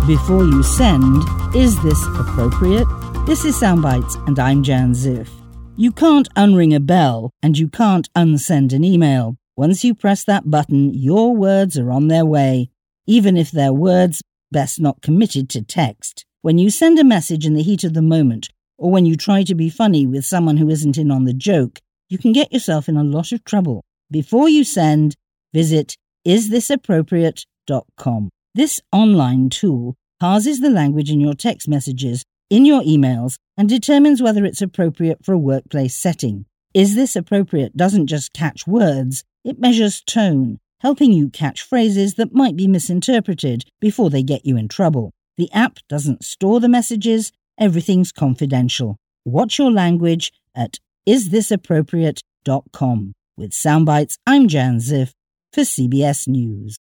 Before you send, is this appropriate? This is Soundbites, and I'm Jan Ziff. You can't unring a bell, and you can't unsend an email. Once you press that button, your words are on their way, even if they're words best not committed to text. When you send a message in the heat of the moment, or when you try to be funny with someone who isn't in on the joke, you can get yourself in a lot of trouble. Before you send, visit isthisappropriate.com. This online tool parses the language in your text messages, in your emails, and determines whether it's appropriate for a workplace setting. Is This Appropriate doesn't just catch words, it measures tone, helping you catch phrases that might be misinterpreted before they get you in trouble. The app doesn't store the messages, everything's confidential. Watch your language at isthisappropriate.com. With Soundbites, I'm Jan Ziff for CBS News.